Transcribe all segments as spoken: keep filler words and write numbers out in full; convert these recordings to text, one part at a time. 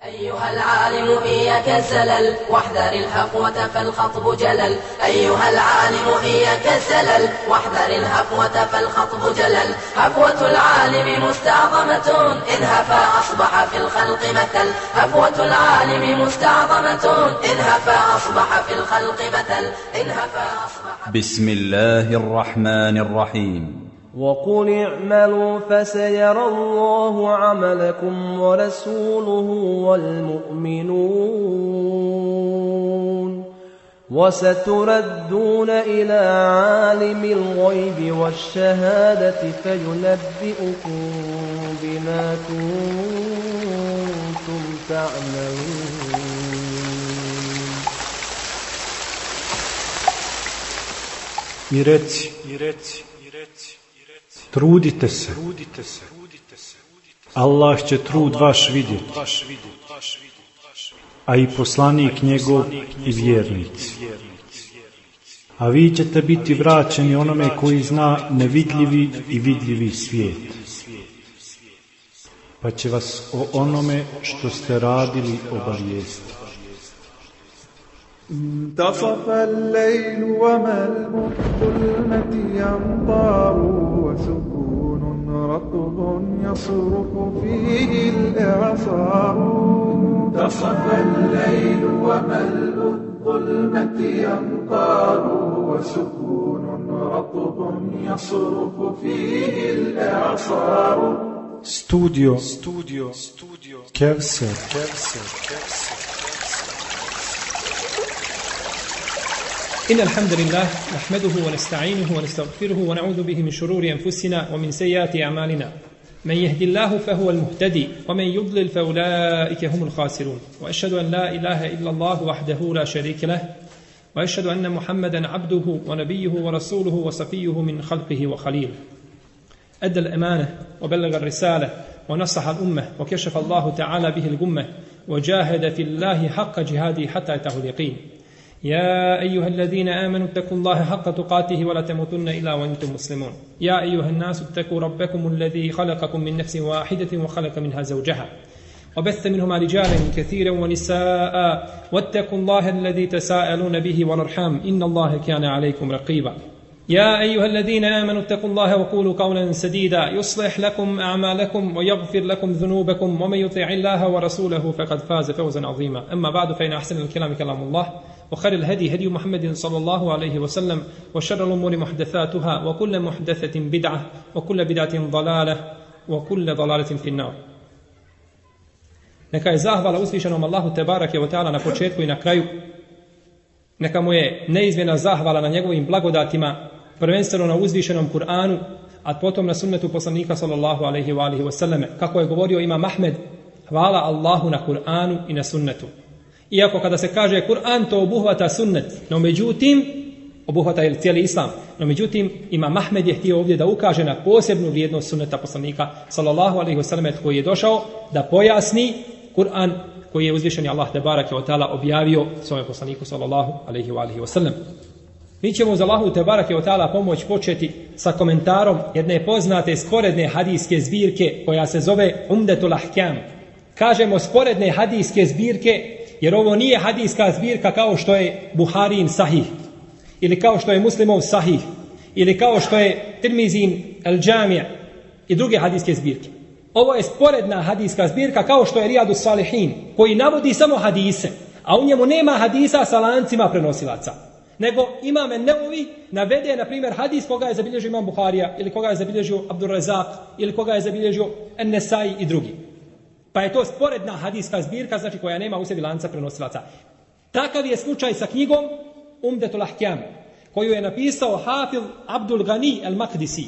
أيها العالم إياك الزلل واحذر الهفوة فالخطب جلل. أيها العالم إياك الزلل واحذر الهفوة فالخطب جلل. هفوة العالم مستعظمة إن هفا أصبح في الخلق مثل. هفوة العالم مستعظمة إن هفا أصبح في الخلق مثل. إن هفا أصبح. بسم الله الرحمن الرحيم. وقل اعملوا فسيرى الله عملكم ورسوله والمؤمنون وستردون إلى عالم الغيب والشهادة فينبئكم بما كنتم تعملون. I reci, trudite se, Allah će trud vaš vidjeti, a i poslanik njegov i vjernici. A vi ćete biti vraćeni onome koji zna nevidljivi i vidljivi svijet, pa će vas o onome što ste radili obavijestiti. انتصف الليل وملء الظلمة أمطار وسكون رطب يصرخ فيه الإعصار. انتصف الليل وملء الظلمة أمطار وسكون رطب يصرخ فيه الإعصار. Studio Kevser. إن الحمد لله نحمده ونستعينه ونستغفره ونعوذ به من شرور أنفسنا ومن سيئات أعمالنا. من يهدي الله فهو المهتدي ومن يضلل فأولئك هم الخاسرون. وأشهد أن لا إله إلا الله وحده لا شريك له وأشهد أن محمدا عبده ونبيه ورسوله وصفيه من خلقه وخليله. أدى الأمانة وبلغ الرسالة ونصح الأمة وكشف الله تعالى به الغمة وجاهد في الله حق جهاده حتى أتاه اليقين. يا أيها الذين آمنوا اتقوا الله حق تقاته ولا تموتن إلا وأنتم مسلمون. يا أيها الناس اتقوا ربكم الذي خلقكم من نفس واحدة وخلق منها زوجها وبث منهما رجالا كثيرا ونساء واتقوا الله الذي تساءلون به والأرحام إن الله كان عليكم رقيبا. يا أيها الذين آمنوا اتقوا الله وقولوا قولا سديدا يصلح لكم أعمالكم ويغفر لكم ذنوبكم ومن يطع الله ورسوله فقد فاز فوزا عظيما. أما بعد فإن أحسن الكلام كلام الله وخير الهدي هدي محمد صلى الله عليه وسلم وشر الأمور محدثاتها وكل محدثة بدعة وكل بدعة ضلالة وكل ضلالة في النار. Neka je zahvala uzvišenom Allahu tebarake ve taala na početku i na kraju. Neka mu je neizmjerna zahvala na njegovim blagodatima, prvenstveno na uzvišenom Kur'anu, a potom na sunnetu poslanika sallallahu alejhi ve alihi wasallam. Kako je govorio Imam Ahmed, hvala Allahu na Kur'anu i na sunnetu. Iako kada se kaže Kur'an, to obuhvata sunnet, no međutim, obuhvata je cijeli islam, no međutim, Imam Ahmed je htio ovdje da ukaže na posebnu vrijednost sunneta poslanika sallallahu alejhi ve sellem koji je došao da pojasni Kur'an koji je uzvišeni Allah tebareke ve taala objavio svome poslaniku sallallahu alejhi ve alihi wasallam. Mi ćemo uz Allahu tebareke ve taala pomoć početi sa komentarom jedne poznate sporedne hadijske zbirke koja se zove Umdetul Ahkam. Kažemo sporedne hadijske zbirke jer ovo nije hadijska zbirka kao što je Buharin Sahih ili kao što je Muslimov Sahih ili kao što je Tirmizin El Džamija i druge hadijske zbirke. Ovo je sporedna hadijska zbirka kao što je Rijadus Salihin koji navodi samo hadise, a u njemu nema hadisa sa lancima prenosilaca. Nego Imam Nevevi navede, na primjer, hadis koga je zabilježio Imam Buharija ili koga je zabilježio Abdur Razak ili koga je zabilježio En-Nesai i drugi. Pa je to sporedna hadijska zbirka, znači koja nema u sebi lanca prenosilaca. Takav je slučaj sa knjigom Umdetul Ahkam, koju je napisao Hafiz Abdul Gani el-Makdisi,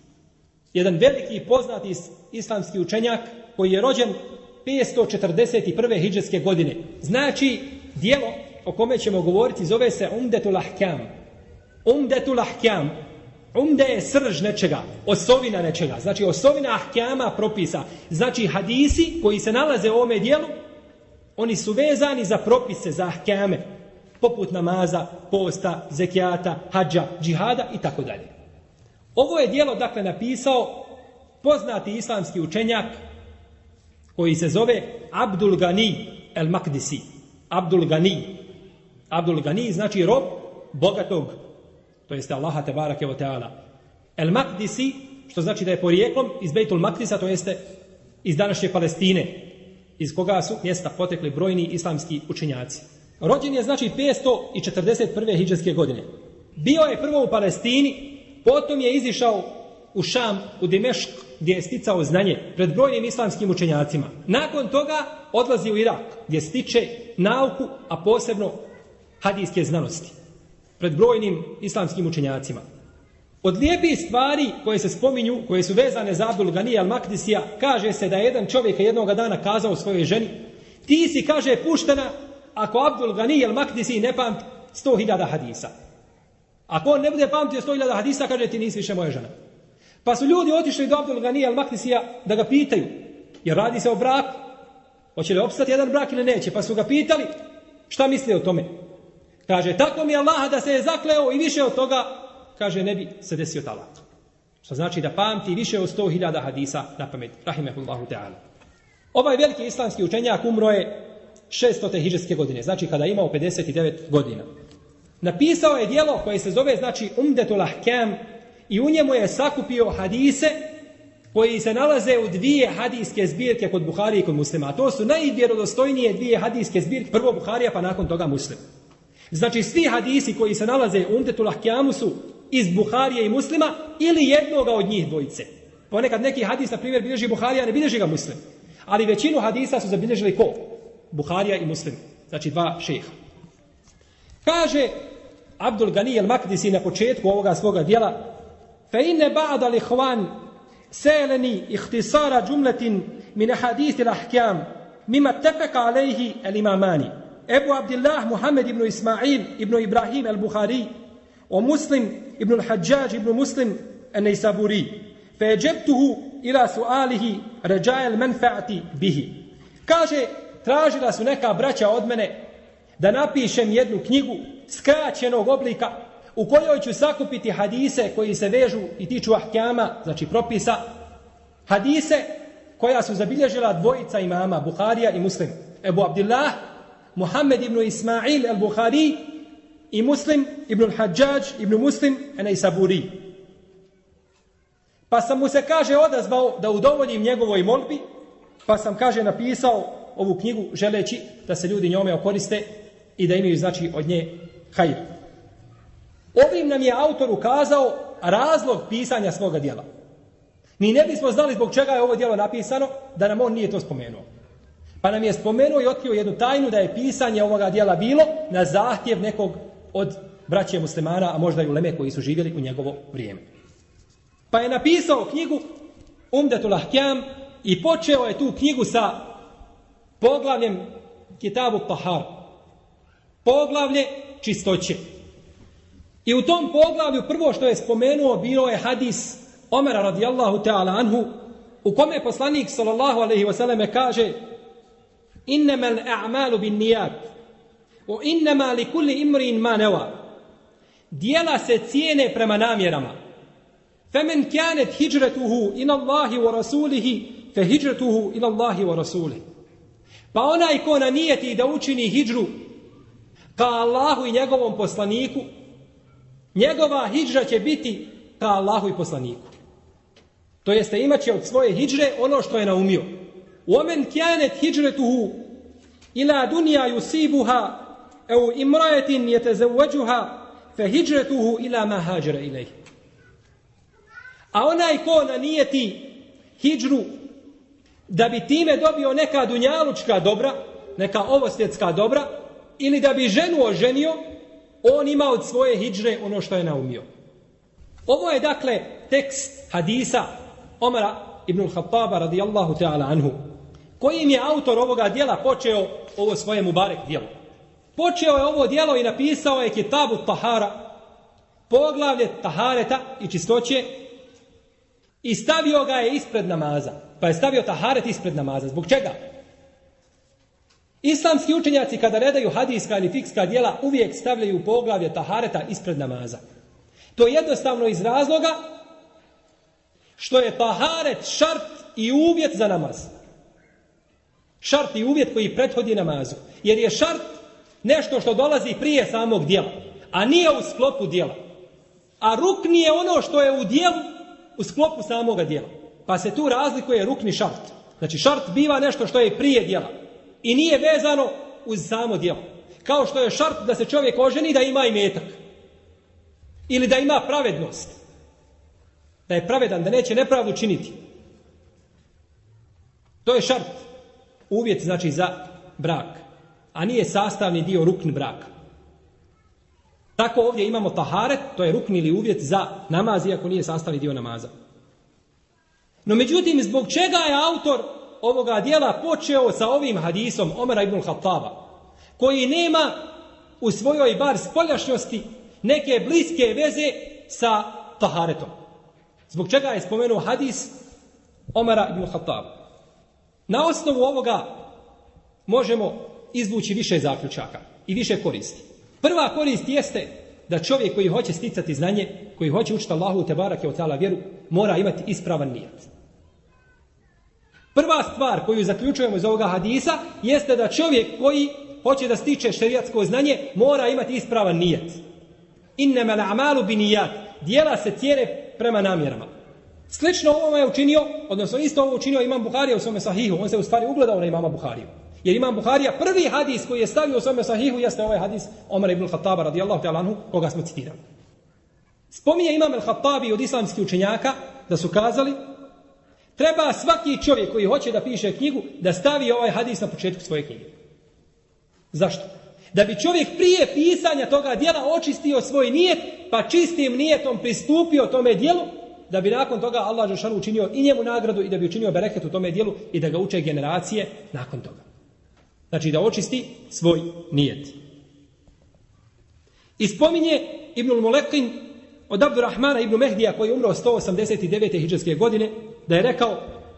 jedan veliki i poznati islamski učenjak koji je rođen petsto četrdeset prve hidžretske godine. Znači, dijelo o kome ćemo govoriti zove se Umdetul Ahkam. Umdetul Ahkam. Umde je srž nečega, osovina nečega. Znači, osovina ahkama propisa. Znači, hadisi koji se nalaze u ovome dijelu, oni su vezani za propise, za ahkame, poput namaza, posta, zekijata, hadža, džihada i tako dalje. Ovo je dijelo, dakle, napisao poznati islamski učenjak koji se zove Abdul Gani el Makdisi. Abdul Gani. Abdul Gani znači rob bogatog, to jeste Allaha tebarake ve taala. El Makdisi, što znači da je porijeklom iz Bejtul Makdisa, to jeste iz današnje Palestine, iz koga su mjesta potekli brojni islamski učenjaci. Rođen je znači petsto četrdeset prve hidžretske godine. Bio je prvo u Palestini, potom je izišao u Šam, u Dimešk, gdje je sticao znanje pred brojnim islamskim učenjacima. Nakon toga odlazi u Irak, gdje stiče nauku, a posebno hadijske znanosti, pred brojnim islamskim učenjacima. Od lijepih stvari koje se spominju, koje su vezane za Abdul Ganija al-Makdisija, kaže se da je jedan čovjek jednog dana kazao svojoj ženi: ti si, kaže, puštena ako Abdul Ganija al-Makdisi ne pamti sto hiljada hadisa. Ako on ne bude pamtio sto hiljada hadisa, kaže, ti nisi više moja žena. Pa su ljudi otišli do Abdul Ganija al-Makdisija da ga pitaju, jer radi se o braku, hoće li opstati jedan brak ili neće, pa su ga pitali šta misli o tome. Kaže, tako mi je Allaha da se je zakleo i više od toga, kaže, ne bi se desio talak. Što znači da pamti više od sto hiljada hadisa na pamet. Rahimehullahu ta'ala. Ovaj veliki islamski učenjak umro je šestote hidžretske godine, znači kada je imao pedeset devet godina. Napisao je djelo koje se zove, znači, Umdetul Ahkam, i u njemu je sakupio hadise koji se nalaze u dvije hadijske zbirke kod Buharije i kod Muslima. A to su najvjerodostojnije dvije hadijske zbirke, prvo Buharija pa nakon toga Muslim. Znači svi hadisi koji se nalaze u Umdetul Ahkamu su iz Buharije i Muslima ili jednoga od njih dvojice. Ponekad neki hadis, na primjer, bilježi Buharija, ne bilježi ga Muslim. Ali većinu hadisa su zabilježili ko? Buharija i Muslim. Znači dva šeha. Kaže Abdul Gani al-Makdisi na početku ovoga svoga djela: فَإِنَّ بَعْدَ الْإِخْوَانِ سَأَلَنِي اخْتِصَارَ جُمْلَةٍ مِنْ حَدِيثِ الْأَحْكَامِ مِمَّا اتَّفَقَ عَلَيْهِ الْإِمَامَانِ أبو عبد الله محمد بن إسماعيل ابن إبراهيم البخاري ومسلم ابن الحجاج ابن مسلم النيسابوري فأجبته إلى سؤاله رجاء المنفعة به. Kaže, tražila su neka braća od mene da napišem jednu knjigu skraćenog oblika u kojoj ću sakupiti hadise koji se vežu i tiču ahkama, znači propisa, hadise koja su zabilježila dvojica imama, Buharija i Muslim, Ebu Abdillah Muhammed ibn Ismail al-Bukhari i Muslim ibn al-Hajjaj ibn Muslim an-Naisaburi. Pa sam mu se, kaže, odazvao da udovoljim njegovoj molbi, pa sam, kaže, napisao ovu knjigu želeći da se ljudi njome okoriste i da imaju, znači, od nje hajr. Ovim nam je autor ukazao razlog pisanja svoga djela. Mi ne bismo znali zbog čega je ovo djelo napisano da nam on nije to spomenuo. Pa nam je spomenuo i otkrio jednu tajnu da je pisanje ovoga djela bilo na zahtjev nekog od braće muslimana, a možda i uleme koji su živjeli u njegovo vrijeme. Pa je napisao knjigu Umdetul Ahkam i počeo je tu knjigu sa poglavljem Kitabu Tahar. Poglavlje čistoće. I u tom poglavlju prvo što je spomenuo bilo je hadis Omera radijallahu ta'ala anhu, u kome poslanik sallallahu alejhi ve selleme kaže: innamal a'malu binniyat wa innama likulli imrin ma nawa. Djela se cijene prema namjerama. Faman kanat hijratuhu ila Allahi wa rasulihi fa hijratuhu ila Allahi wa rasulihi. Pa onaj ko nanijeti da učini hidžru ka Allahu i njegovom poslaniku, njegova hidžra će biti ka Allahu i poslaniku. To jeste, imat će od svoje hidžre ono što je naumio. وَمَنْ كَانَتْ هِجْرَتُهُ إِلَى دُنْيَا يُصِيبُهَا أَوْ إِمْرَأَةٍ يَتَزَوَّجُهَا فَهِجْرَتُهُ إِلَى مَا هَاجَرَ إِلَيْهِ. A onaj ko nanijeti hidžru da bi time dobio neka dunjalučka dobra, neka ovosvjetska dobra, ili da bi ženu oženio, on ima od svoje hidžre ono što je naumio. Ovo je, dakle, tekst hadisa Omara ibn al-Khattaba radijallahu ta'ala anhu, kojim je autor ovoga djela počeo ovo svoje mubarek djelo. Počeo je ovo djelo i napisao je Kitabu Tahara, poglavlje tahareta i čistoće, i stavio ga je ispred namaza. Pa je stavio taharet ispred namaza. Zbog čega? Islamski učenjaci kada redaju hadijska ili fikska djela uvijek stavljaju poglavlje tahareta ispred namaza. To je jednostavno iz razloga što je taharet šart i uvjet za namaz. Šart i uvjet koji prethodi namazu. Jer je šart nešto što dolazi prije samog djela, a nije u sklopu djela. A rukn je ono što je u djelu u sklopu samoga djela. Pa se tu razlikuje rukn i šart. Znači šart biva nešto što je prije djela i nije vezano uz samo djelo. Kao što je šart da se čovjek oženi da ima imetak. Ili da ima pravednost. Da je pravedan, da neće nepravdu činiti. To je šart. Uvjet znači za brak. A nije sastavni dio rukn braka. Tako ovdje imamo taharet, to je rukn ili uvjet za namaz, iako nije sastavni dio namaza. No međutim, zbog čega je autor ovoga dijela počeo sa ovim hadisom Omera ibn Khattaba, koji nema u svojoj bar spoljašnjosti neke bliske veze sa taharetom? Zbog čega je spomenuo hadis Omera ibn Khattaba? Na osnovu ovoga možemo izvući više zaključaka i više koristi. Prva korist jeste da čovjek koji hoće sticati znanje, koji hoće učiti Allahu tebarake ve taala vjeru, mora imati ispravan nijet. Prva stvar koju zaključujemo iz ovoga hadisa jeste da čovjek koji hoće da stiče šerijatsko znanje mora imati ispravan nijet. Innamal a'malu binijat. Djela se cijene prema namjerama. Slično ovo je učinio, odnosno isto ovo učinio Imam Buharija u svome sahihu. On se u stvari ugledao na Imama Buhariju. Jer Imam Buharija prvi hadis koji je stavio u svome sahihu jeste ovaj hadis Omara ibn Khattaba radijallahu ta'ala anhu, koga smo citirali. Spominje Imam al-Khattabi od islamskih učenjaka da su kazali: treba svaki čovjek koji hoće da piše knjigu da stavi ovaj hadis na početku svoje knjige. Zašto? Da bi čovjek prije pisanja toga djela očistio svoj nijet, pa čistim nijetom pristupio tome djelu, da bi nakon toga Allah dželle učinio i njemu nagradu i da bi učinio bereket u tome djelu i da ga uče generacije nakon toga. Znači da očisti svoj nijet. I spominje Ibnul Mulekin od Abdurrahmana ibn Mehdija, koji je umro sto osamdeset devete hidžrske godine, da je rekao: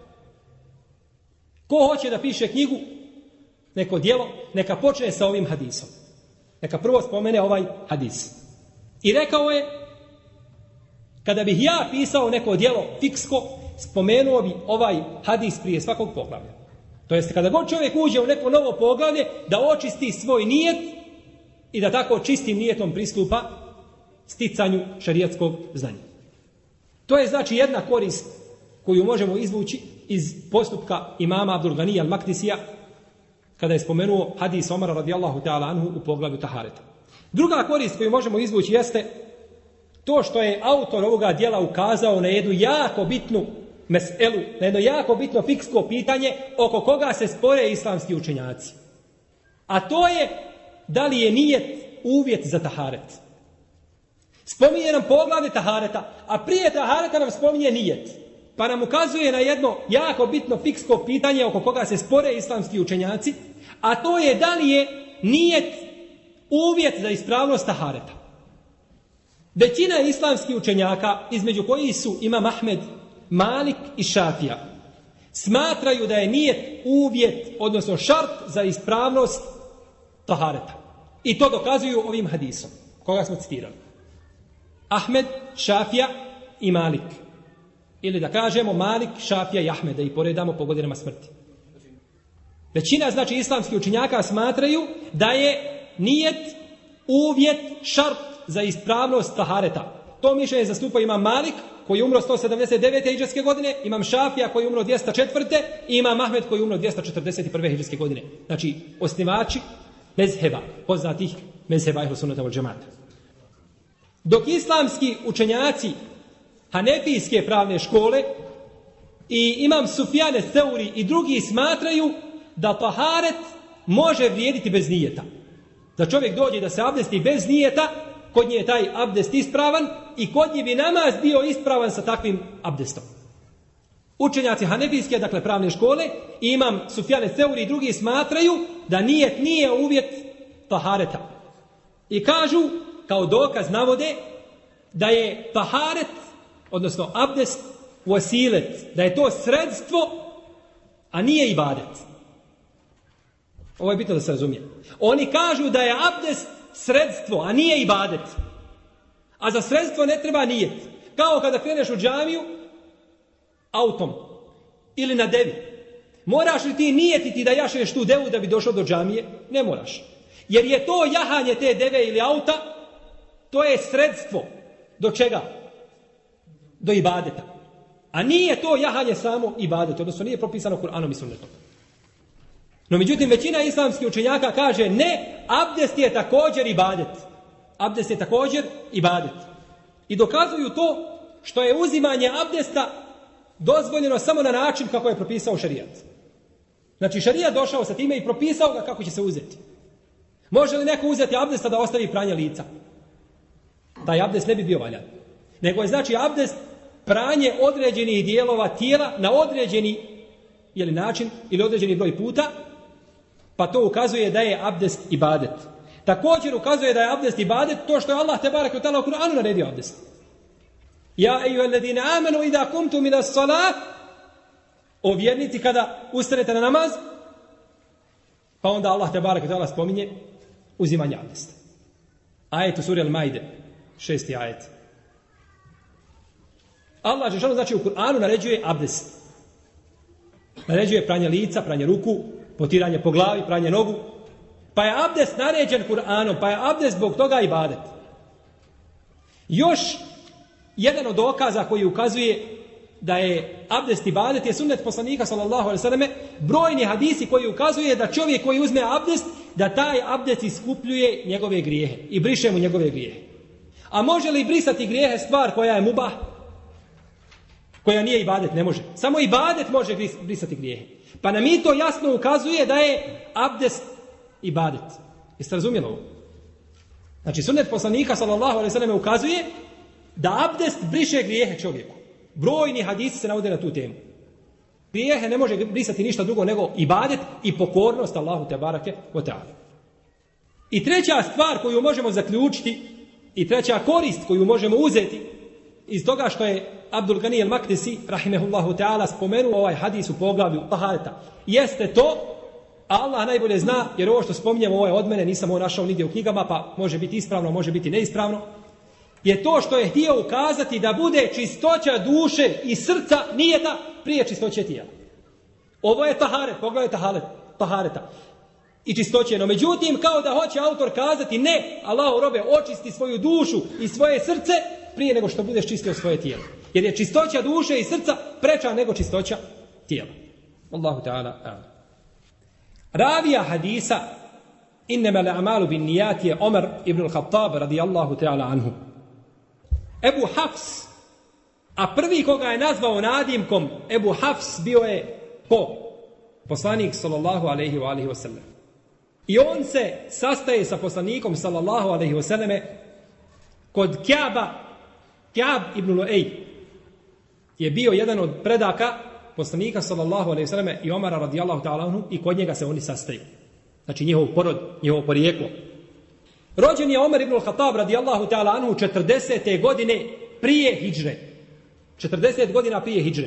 ko hoće da piše knjigu, neko djelo, neka počne sa ovim hadisom. Neka prvo spomene ovaj hadis. I rekao je: kada bih ja pisao neko djelo fiksko, spomenuo bi ovaj hadis prije svakog poglavlja. To jest, kada god čovjek uđe u neko novo poglavlje, da očisti svoj nijet i da tako čistim nijetom pristupa sticanju šerijatskog znanja. To je znači jedna korist koju možemo izvući iz postupka imama Abdul Ganija al-Makdisija, kada je spomenuo hadis Omara radijallahu ta'ala anhu u poglavlju tahareta. Druga korist koju možemo izvući jeste to što je autor ovoga djela ukazao na jednu jako bitnu meselu, na jedno jako bitno fiksko pitanje oko koga se spore islamski učenjaci. A to je da li je nijet uvjet za taharet. Spominje nam poglavlje tahareta, a prije tahareta nam spominje nijet. Pa nam ukazuje na jedno jako bitno fiksko pitanje oko koga se spore islamski učenjaci, a to je da li je nijet uvjet za ispravnost tahareta. Većina islamskih učenjaka, između kojih su Imam Ahmed, Malik i Šafija, smatraju da je nijet uvjet, odnosno šart za ispravnost tahareta. I to dokazuju ovim hadisom, koga smo citirali. Ahmed, Šafija i Malik. Ili da kažemo Malik, Šafija i Ahmed, da ih poredamo po godinama smrti. Većina, znači, islamskih učenjaka smatraju da je nijet uvjet, šart za ispravnost tahareta. To mišljenje zastupa Imam Malik, koji je umro sto sedamdeset devete hidžrske godine, Imam Šafija koji je umro dvjesto četvrte i Imam Ahmed koji je umro dvjesto četrdeset prve hidžrske godine. Znači, osnivači mezheba, poznatih mezheba ehlu sunneta vel džemaata. Dok islamski učenjaci hanefijske pravne škole i Imam Sufjane Seuri i drugi smatraju da taharet može vrijediti bez nijeta. Da čovjek dođe da se abdesti bez nijeta, kod nje je taj abdest ispravan i kod nje bi namaz bio ispravan sa takvim abdestom. Učenjaci hanefijske, dakle pravne škole, i Imam Sufjane Seuri i drugi smatraju da nijet nije uvjet tahareta. I kažu, kao dokaz navode, da je taharet, odnosno abdest, wasilet, da je to sredstvo, a nije ibadet. Ovo je bitno da se razumije. Oni kažu da je abdest sredstvo, a nije ibadet. A za sredstvo ne treba nijet. Kao kada kreneš u džamiju autom ili na devi. Moraš li ti nijetiti da jašeš tu devu da bi došao do džamije? Ne moraš. Jer je to jahanje te deve ili auta, to je sredstvo. Do čega? Do ibadeta. A nije to jahanje samo ibadet, odnosno nije propisano Kur'anom i sunnetom. No međutim, većina islamskih učenjaka kaže ne, abdest je također ibadet. Abdest je također ibadet. I dokazuju to što je uzimanje abdesta dozvoljeno samo na način kako je propisao šerijat. Znači šerijat došao sa time i propisao ga kako će se uzeti. Može li neko uzeti abdesta da ostavi pranje lica? Taj abdest ne bi bio valjan. Nego je znači abdest pranje određenih dijelova tijela na određeni jeli, način ili određeni broj puta, pa to ukazuje da je abdest ibadet. Također ukazuje da je abdest ibadet to što je Allah tebareke ve taala u Kur'anu naredio abdest. Ja ejuhalladine amanu idha kumtum ila salat, o vjernici kada ustanete na namaz, pa onda Allah tebareke ve taala spominje uzimanje abdesta. Ajet u suri Al-Maide, šesti ajet. Allah dželle znači u Kur'anu naređuje abdest. Naređuje pranje lica, pranje ruku, potiranje po glavi, pranje nogu. Pa je abdest naređen Kur'anom, pa je abdest zbog toga ibadet. Još jedan od dokaza koji ukazuje da je abdest ibadet je sunnet poslanika sallallahu alejhi ve selleme, brojni hadisi koji ukazuje da čovjek koji uzme abdest, da taj abdest iskupljuje njegove grijehe i briše mu njegove grijehe. A može li brisati grijehe stvar koja je mubah? Koja nije ibadet, ne može. Samo ibadet može brisati grijehe. Pa nam i to jasno ukazuje da je abdest ibadet. Jeste razumjeli ovo? Znači sunnet poslanika sallallahu alejhi ve selleme ukazuje da abdest briše grijehe čovjeku. Brojni hadisi se navode na tu temu. Grijehe ne može brisati ništa drugo nego ibadet i pokornost Allahu tebareke ve taala. I treća stvar koju možemo zaključiti i treća korist koju možemo uzeti iz toga što je Abdul Gani al-Maqdisi rahimehullahu ta'ala spomenuo ovaj hadis u poglavlju tahareta, jeste to, Allah najbolje zna, jer ovo što spominjem ovo je od mene, nisam ovo našao nigdje u knjigama, pa može biti ispravno, može biti neispravno, je to što je htio ukazati da bude čistoća duše i srca nijeta prije čistoće tijela. Ovo je taharet, poglavlje tahareta i čistoće. No međutim, kao da hoće autor kazati ne, Allahu robe, očisti svoju dušu i svoje srce prije nego što budeš čistio svoje tijelo. Jer je čistoća duše i srca preča nego čistoća tijela. Allahu ta'ala a'lam. Ravija hadisa innama l'amalu bin nijat je Omer ibn al-Khattab radijallahu ta'ala anhu. Ebu Hafs, a prvi koga je nazvao nadimkom Ebu Hafs bio je ko? Poslanik sallallahu alejhi ve alihi ve sellem. I on se sastaje sa poslanikom sallallahu alejhi ve selleme kod Ka'ba. Ka'b ibn Lu'ej je bio jedan od predaka poslanika sallallahu alejhi ve selleme i Omara radijallahu ta'ala anhu i kod njega se oni sastaju. Znači njihov porod, njihovo porijeklo. Rođen je Omer ibn al-Khattab radijallahu ta'ala anhu četrdesete godine prije hidžre. četrdeset godina prije hidžre.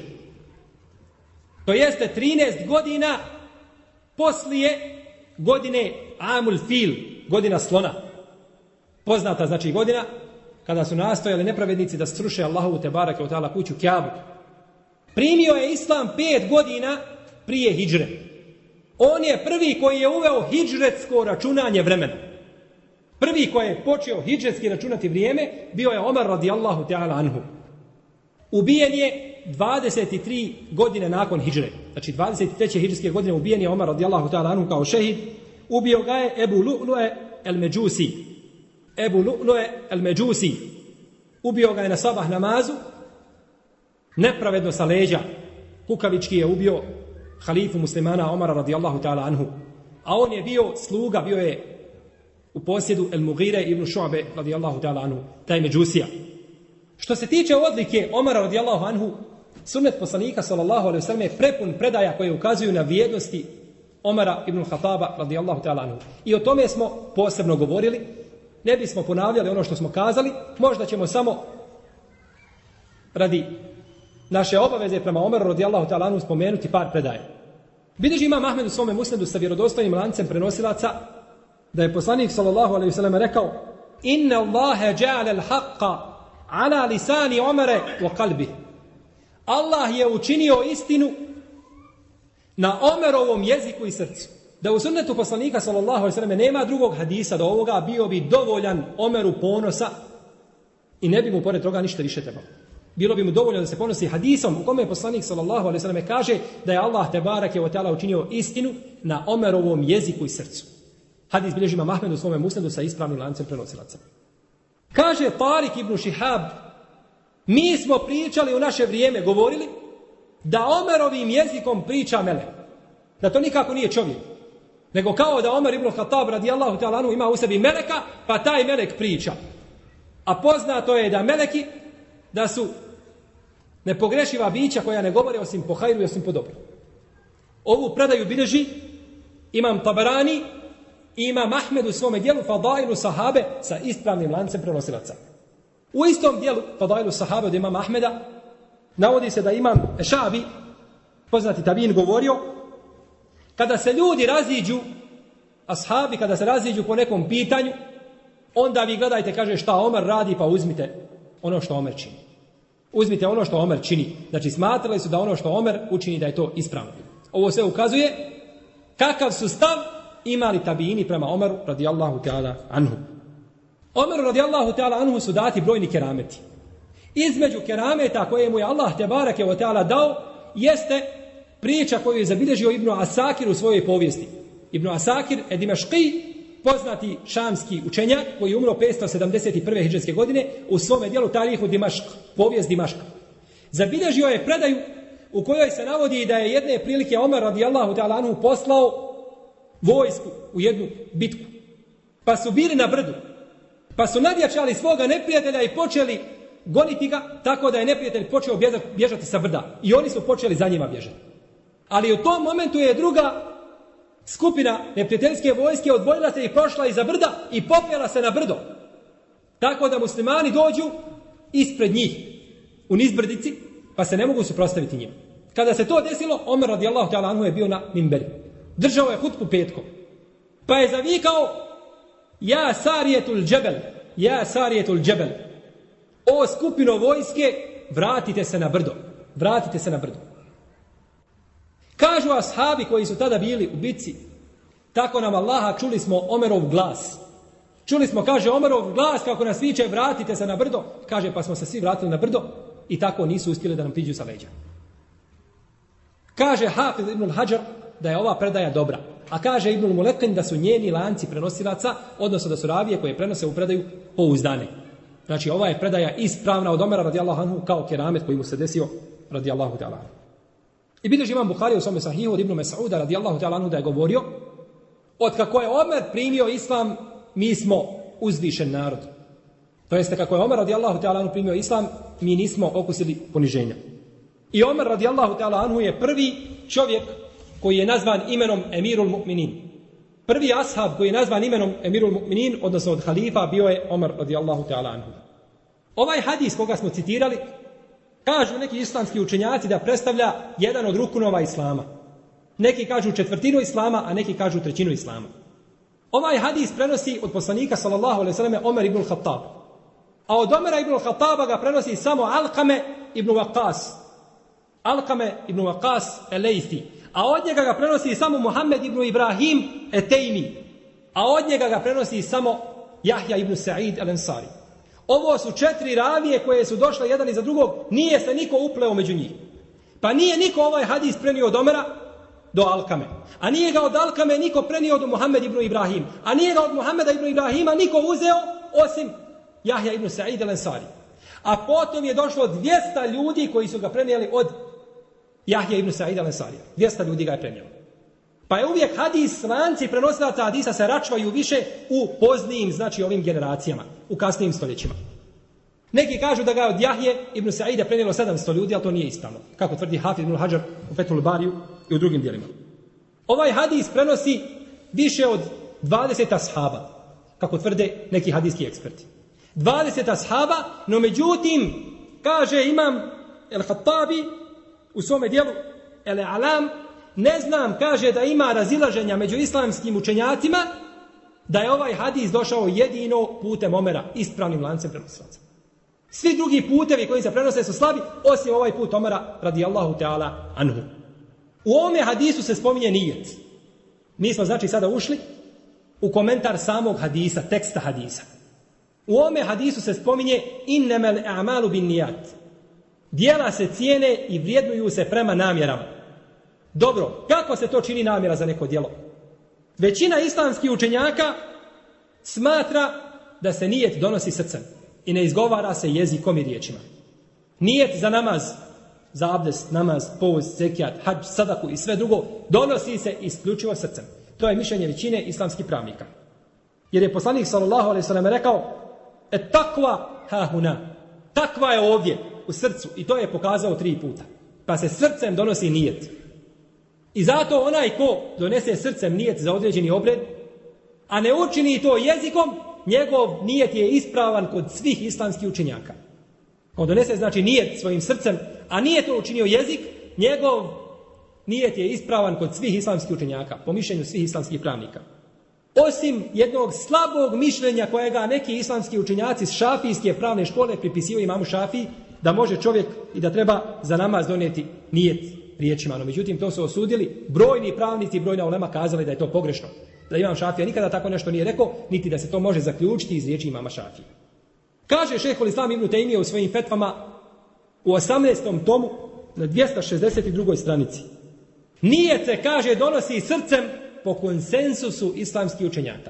To jeste trinaest godina poslije godine Amul Fil, godina slona. Poznata znači godina kada su nastojali nepravednici da sruše Allahovu tebareke ve taala kuću Kjabu. Primio je islam pet godina prije hidžre. On je prvi koji je uveo hidžretsko računanje vremena. Prvi koji je počeo hidžretski računati vrijeme bio je Omer radijallahu ta'ala anhu. Ubijen je dvadeset tri godine nakon hidžre. Znači dvadeset treće hidžretske godine ubijen je Omer radijallahu ta'ala anhu kao šehid. Ubio ga je Ebu Lu'lu'e el-Međusi. Ebu Lu'lu'e el-Međusi. Ubio ga je na sabah namazu. Nepravedno sa leđa. Kukavički je ubio halifu muslimana Omara radijallahu ta'ala anhu. A on je bio sluga, bio je u posjedu El-Mughire ibn Šu'be radijallahu ta'ala anhu. Taj Međusija. Što se tiče odlike Omara radijallahu anhu, sunnet poslanika sallallahu alejhi ve sellem je prepun predaja koje ukazuju na vrijednosti Omara ibn Khattaba radijallahu ta'ala anhu. I o tome smo posebno govorili. Ne bismo ponavljali ono što smo kazali, možda ćemo samo radi naše obaveze prema Omeru radijallahu ta'ala anhu spomenuti par predaja. Bilježi Imam Ahmed u svome musnedu sa vjerodostojnim lancem prenosilaca da je poslanik sallallahu alejhi ve sellem rekao: "Inna Allaha ja'ala al-haqqa ala lisani Omara wa qalbi." Allah je učinio istinu na Omerovom jeziku i srcu. Da u sunnetu poslanika sallallahu alejhi ve selleme nema drugog hadisa do ovoga, bio bi dovoljan Omeru ponosa i ne bi mu pored toga ništa više trebalo. Bilo bi mu dovoljno da se ponosi hadisom u kome je poslanik sallallahu alejhi ve selleme kaže da je Allah tebareke ve teala učinio istinu na Omerovom jeziku i srcu. Hadis bilježi Imam Ahmed u svome musnedu sa ispravnim lancem prenosilaca. Kaže Tarik ibn Šihab, mi smo pričali u naše vrijeme, govorili da Omerovim jezikom priča melek. Da to nikako nije čovjek. Nego kao da Omer ibn Khattab radijallahu ta'ala anhu ima u sebi meleka, pa taj melek priča. A poznato je da meleki, da su nepogrešiva bića koja ne govore osim po hajru i osim po dobru. Ovu predaju bilježi Imam Tabarani i Imam Ahmed u svome dijelu Fadailu sahabe sa ispravnim lancem prenosilaca. U istom dijelu Fadailu sahabe od Imama Ahmeda navodi se da Imam Šabi, poznati tabin, govorio kada se ljudi raziđu, ashabi kada se raziđu po nekom pitanju, onda vi gledajte, kaže, šta Omer radi, pa uzmite ono što Omer čini. Uzmite ono što Omer čini. Znači smatrali su da ono što Omer učini da je to ispravno. Ovo sve ukazuje kakav su stav imali tabini prema Omeru radijallahu ta'ala anhu. Omeru radijallahu ta'ala anhu su dati brojni kerameti. Između kerameta koje mu je Allah tebareke ve teala dao jeste priča koju je zabilježio Ibn Asakir u svojoj povijesti. Ibn Asakir je Dimaški, poznati šamski učenjak koji je umro petsto sedamdeset prve hidžretske godine u svome dijelu Tarihu Dimašk, povijest Dimaška. Zabilježio je predaju u kojoj se navodi da je jedne prilike Omer radijallahu ta'ala anhu poslao vojsku u jednu bitku. Pa su bili na brdu. Pa su nadjačali svoga neprijatelja i počeli goniti ga, tako da je neprijatelj počeo bježati sa brda. I oni su počeli za njima bježati. Ali u tom momentu je druga skupina neprijateljske vojske odvojila se i prošla iza brda i popela se na brdo. Tako da muslimani dođu ispred njih u nizbrdici, pa se ne mogu suprotstaviti njima. Kada se to desilo, Omer radijallahu ta'ala anhu je bio na minberi. Držao je hutbu petkom. Pa je zavikao: Ja sarijetul džebel, ja sarijetul džebel. O skupino vojske, vratite se na brdo. Vratite se na brdo. Kažu ashabi koji su tada bili u bitci, tako nam Allaha, čuli smo Omerov glas. Čuli smo, kaže, Omerov glas kako nas viče: vratite se na brdo. Kaže, pa smo se svi vratili na brdo i tako nisu uspjeli da nam priđu sa leđa. Kaže Hafiz ibn Hajar da je ova predaja dobra. A kaže Ibn Mulekin da su njeni lanci prenosilaca, odnosno da su ravije koje prenose u predaju pouzdane. Znači ova je predaja ispravna od Omera radijallahu anhu kao keramet koji mu se desio radijallahu ta'ala anhu. I bilježi Imam Buhari u svome sahihu od Ibn Mes'uda radijallahu ta'ala anhu da je govorio: od kako je Omer primio islam, mi smo uzvišen narod. To jeste, kako je Omer radijallahu ta'ala anhu primio islam, mi nismo okusili poniženja. I Omer radijallahu ta'ala anhu je prvi čovjek koji je nazvan imenom Emirul Mu'minin. Prvi ashab koji je nazvan imenom Emirul Mu'minin, odnosno od halifa, bio je Omer radijallahu ta'ala anhu. Ovaj hadis koga smo citirali, kažu neki islamski učenjaci da predstavlja jedan od rukunova islama. Neki kažu četvrtinu islama, a neki kažu trećinu islama. Ovaj hadis prenosi od poslanika sallallahu alejhi ve selleme Omer ibn Khattab. A od Omera ibn Khattaba ga prenosi samo Alkame ibn Waqas. Alkame ibn Waqas el-Laythi. A od njega ga prenosi samo Muhammed ibn Ibrahim et-Tejmi. A od njega ga prenosi samo Jahja ibn Sa'id el-Ansari. Ovo su četiri ravije koje su došle jedan iza drugog, nije se niko upleo među njih. Pa nije niko ovaj hadis prenio od Omera do Alkame. A nije ga od Alkame niko prenio do Muhammed ibn Ibrahim. A nije ga od Muhammeda ibn Ibrahima niko uzeo osim Jahja ibn Sa'id el-Ansari. A potom je došlo dvjesto ljudi koji su ga prenijeli od Jahja ibn Sa'id el-Ansari. dvjesto ljudi ga je prenijelo. Pa je uvijek hadis, lanci prenosilaca hadisa se račvaju više u poznijim, znači ovim generacijama, u kasnijim stoljećima. Neki kažu da ga od Jahje ibn Sa'ida prenijelo sedamsto ljudi, ali to nije ispravno, kako tvrdi Hafiz ibn Hajar u Fethul Bariju i u drugim dijelima. Ovaj hadis prenosi više od dvadeset ashaba, kako tvrde neki hadijski eksperti. dvadeset ashaba, no međutim, kaže Imam el-Khattabi u svome dijelu El-Alam, ne znam, kaže, da ima razilaženja među islamskim učenjacima da je ovaj hadis došao jedino putem Omera, ispravnim lancem prenosilaca. Svi drugi putevi koji se prenose su slabi, osim ovaj put Omera radijallahu ta'ala anhu. U ovome hadisu se spominje nijet. Mi smo znači sada ušli u komentar samog hadisa, teksta hadisa. U ovome hadisu se spominje innemel a'malu bin nijat. Dijela se cijene i vrijednuju se prema namjerama. Dobro, kako se to čini namjera za neko djelo? Većina islamskih učenjaka smatra da se nijet donosi srcem i ne izgovara se jezikom i riječima. Nijet za namaz, za abdest, namaz, pouz, zekijat, hadž, sadaku i sve drugo donosi se isključivo srcem. To je mišljenje većine islamskih pravnika. Jer je poslanik sallallahu alejhi ve sellem rekao: "Et takva ha huna." Takva je ovdje u srcu i to je pokazao tri puta. Pa se srcem donosi nijet. I zato onaj ko donese srcem nijet za određeni obred, a ne učini to jezikom, njegov nijet je ispravan kod svih islamskih učenjaka. Ko donese znači nijet svojim srcem, a nije to učinio jezik, njegov nijet je ispravan kod svih islamskih učenjaka, po mišljenju svih islamskih pravnika. Osim jednog slabog mišljenja kojega neki islamski učenjaci s šafijske pravne škole pripisivaju imamu Šafiji, da može čovjek i da treba za namaz donijeti nijet riječima. No, međutim, to su osudili brojni pravnici i brojna ulema kazali da je to pogrešno. Da imam Šafija nikada tako nešto nije rekao, niti da se to može zaključiti iz riječi imama Šafije. Kaže šejhul Islam ibn Tejmije u svojim fetvama u osamnaestom tomu na dvjesto šezdeset drugoj stranici. Nijet se, kaže, donosi srcem po konsensusu islamskih učenjaka.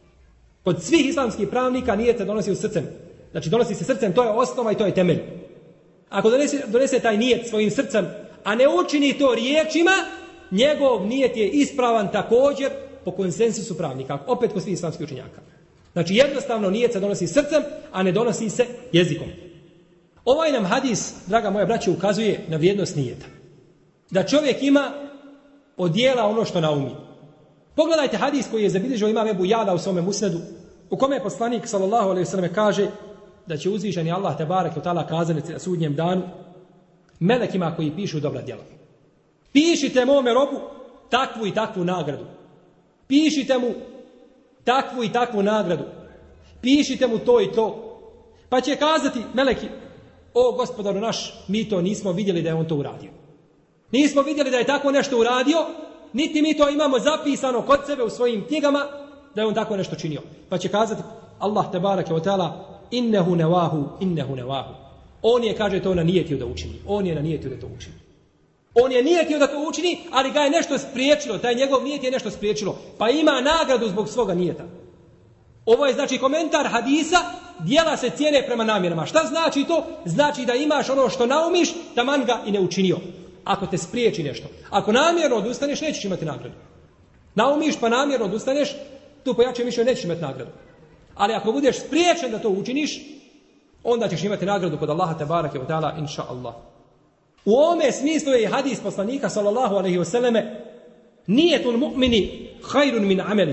Kod svih islamskih pravnika nijet se donosi u srcem. Znači donosi se srcem, to je osnova i to je temelj. Ako donese, donese taj nijet svojim srcem, a ne učini to riječima, njegov nijet je ispravan također po konsensusu pravnika, opet kod svih islamskih učenjaka. Znači jednostavno nijet se donosi srcem, a ne donosi se jezikom. Ovaj nam hadis, draga moja braća, ukazuje na vrijednost nijeta. Da čovjek ima od djela ono što naumi. Pogledajte hadis koji je zabilježio imam Ebu Jala u svome musnedu, u kome je poslanik sallallahu alejhi ve sellem kaže da će uzvišeni Allah tebareke ve taala kazati na sudnjem danu melekima koji pišu dobra djela: pišite mome robu takvu i takvu nagradu. Pišite mu takvu i takvu nagradu. Pišite mu to i to. Pa će kazati meleki: o gospodaru naš, mi to nismo vidjeli da je on to uradio. Nismo vidjeli da je tako nešto uradio, niti mi to imamo zapisano kod sebe u svojim knjigama da je on tako nešto činio. Pa će kazati Allah tebareke ve taala: innehu nevahu, innehu nevahu. On je, kaže, to nanijetio da učini. On je nanijetio da to učini. On je nijetio da to učini, ali ga je nešto spriječilo. Taj njegov nijet je nešto spriječilo. Pa ima nagradu zbog svoga nijeta. Ovo je znači komentar hadisa, djela se cijene prema namjerama. Šta znači to? Znači da imaš ono što naumiš, taman ga i ne učinio. Ako te spriječi nešto. Ako namjerno odustaneš, nećeš imati nagradu. Naumiš pa namjerno odustaneš, tu pojače mišljenje nećeš imati nagradu. Ali ako budeš spriječen da to učiniš, onda ćeš imati nagradu kod Allaha tebareke ve taala, inša Allah. U ovome smislu je hadis poslanika sallallahu alejhi ve selleme: nijetul mu'mini hajrun min ameli.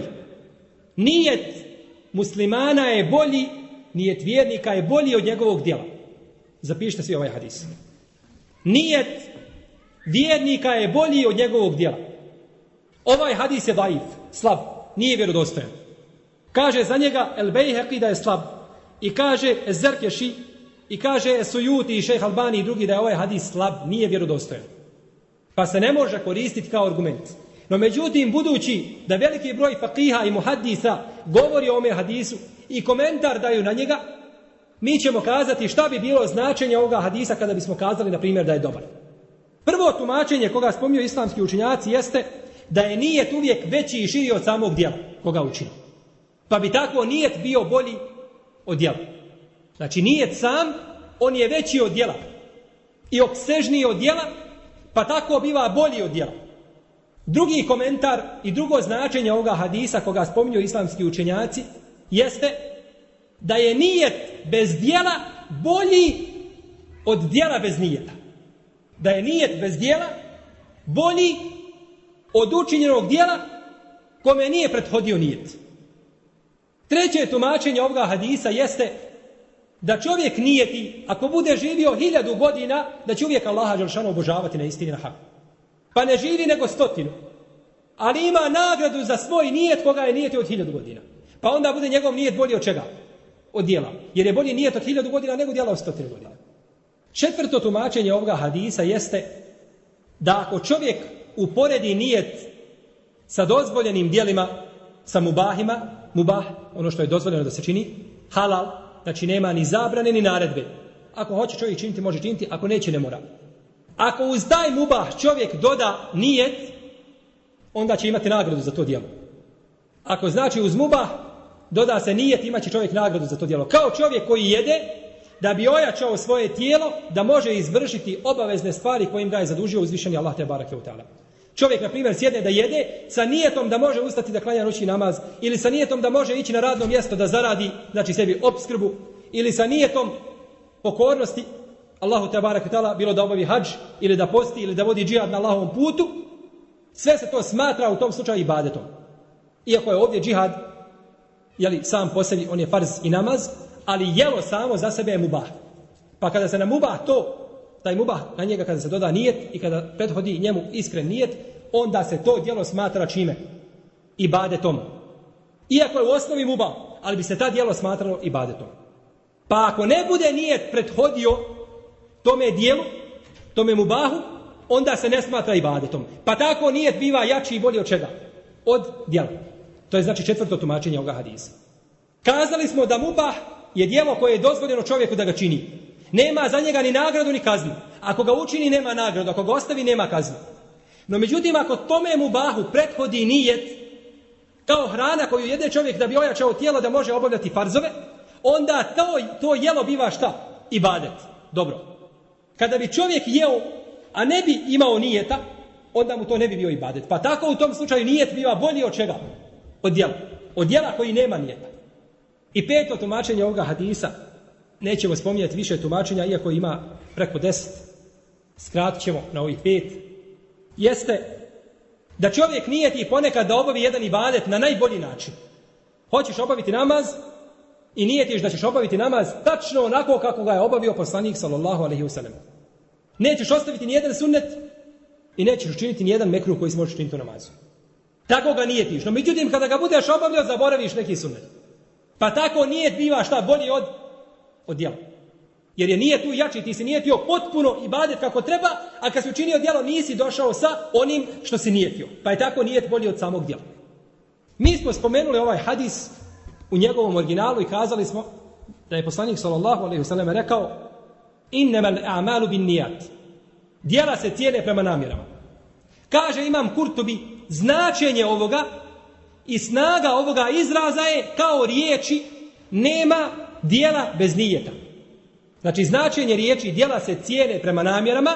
Nijet muslimana je bolji, nijet vjernika je bolji od njegovog djela. Zapišite svi ovaj hadis. Nijet vjernika je bolji od njegovog djela. Ovaj hadis je daif, slab, nije vjerodostojan. Kaže za njega El Bejheqi da je slab. I kaže Zerkeši, i kaže Sujuti i šejh Albani i drugi da je ovaj hadis slab, nije vjerodostojan. Pa se ne može koristiti kao argument. No međutim, budući da veliki broj fakiha i muhaddisa govori o ome hadisu i komentar daju na njega, mi ćemo kazati šta bi bilo značenje ovoga hadisa kada bismo kazali, na primjer, da je dobar. Prvo tumačenje koga spominju islamski učenjaci jeste da je nijet uvijek veći i širi od samog djela koga učini. Pa bi tako nijet bio bolji od djela. Znači nijet sam, on je veći od djela i opsežniji od djela, pa tako biva bolji od djela. Drugi komentar i drugo značenje ovoga hadisa koga spominju islamski učenjaci jeste da je nijet bez djela bolji od djela bez nijeta. Da je nijet bez djela bolji od učinjenog djela kome nije prethodio nijet. Treće tumačenje ovoga hadisa jeste da čovjek nijeti, ako bude živio hiljadu godina, da će uvijek Allaha dželešanu obožavati na istini na hak. Pa ne živi nego stotinu. Ali ima nagradu za svoj nijet koga je nijetio od hiljadu godina. Pa onda bude njegov nijet bolji od čega? Od djela. Jer je bolji nijet od hiljadu godina nego djela od stotinu godina. Četvrto tumačenje ovoga hadisa jeste da ako čovjek uporedi nijet sa dozvoljenim djelima, sa mubahima, mubah, ono što je dozvoljeno da se čini, halal, znači nema ni zabrane ni naredbe. Ako hoće čovjek činiti, može činiti, ako neće, ne mora. Ako uz taj mubah čovjek doda nijet, onda će imati nagradu za to djelo. Ako znači uz mubah doda se nijet, imat će čovjek nagradu za to djelo. Kao čovjek koji jede, da bi ojačao svoje tijelo, da može izvršiti obavezne stvari kojim ga je zadužio uzvišeni Allah te bareke u ta'ala. Čovjek, na primjer, sjedne da jede sa nijetom da može ustati da klanja noćni namaz, ili sa nijetom da može ići na radno mjesto da zaradi, znači sebi opskrbu, ili sa nijetom pokornosti Allahu te bareke u ta'ala, bilo da obavi hadž, ili da posti, ili da vodi džihad na Allahovom putu, sve se to smatra u tom slučaju ibadetom. Iako je ovdje džihad, jeli, sam po sebi, on je farz i namaz, ali jelo samo za sebe je mubah. Pa kada se na mubah to, taj mubah, na njega kada se doda nijet i kada prethodi njemu iskren nijet, onda se to djelo smatra čime? Ibadetom. Iako je u osnovi mubah, ali bi se ta djelo smatralo ibadetom. Pa ako ne bude nijet prethodio tome djelu, tome mubahu, onda se ne smatra ibadetom. Pa tako nijet biva jači i bolji od čega? Od djela. To je znači četvrto tumačenje ovoga hadisa. Kazali smo da mubah je djelo koje je dozvoljeno čovjeku da ga čini. Nema za njega ni nagradu ni kaznu. Ako ga učini, nema nagradu. Ako ga ostavi, nema kaznu. No međutim, ako tome mubahu prethodi nijet, kao hrana koju jede čovjek da bi ojačao tijelo da može obavljati farzove, onda to, to jelo biva šta? Ibadet. Dobro. Kada bi čovjek jeo, a ne bi imao nijeta, onda mu to ne bi bio ibadet. Pa tako u tom slučaju nijet biva bolji od čega? Od djela. Od djela koji nema nijeta. I peto tumačenje ovoga hadisa, nećemo spominjati više tumačenja, iako ima preko deset, skratit ćemo na ovih pet, jeste da čovjek nijeti ponekad da obavi jedan ibadet na najbolji način. Hoćeš obaviti namaz i nijetiš da ćeš obaviti namaz tačno onako kako ga je obavio poslanik sallallahu alejhi ve sellem. Nećeš ostaviti ni jedan sunnet i nećeš učiniti ni jedan mekruh koji se može činiti u namazu. Tako ga nijetiš. No međutim, kada ga budeš obavljao, zaboraviš neki sunnet. Pa tako nijet biva šta bolji od, od djela. Jer je nijet tu jači, ti si nijetio potpuno ibadet kako treba, a kad si učinio djelo nisi došao sa onim što si nijetio. Pa je tako nijet bolji od samog djela. Mi smo spomenuli ovaj hadis u njegovom originalu i kazali smo da je poslanik sallallahu alejhi ve sellem rekao: innamal a'malu binniyat. Djela se cijene prema namjerama. Kaže imam Kurtubi, značenje ovoga i snaga ovoga izraza je kao riječi nema djela bez nijeta. Znači značenje riječi djela se cijene prema namjerama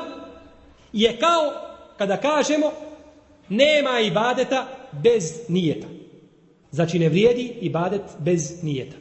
je kao kada kažemo nema ibadeta bez nijeta. Znači ne vrijedi ibadet bez nijeta.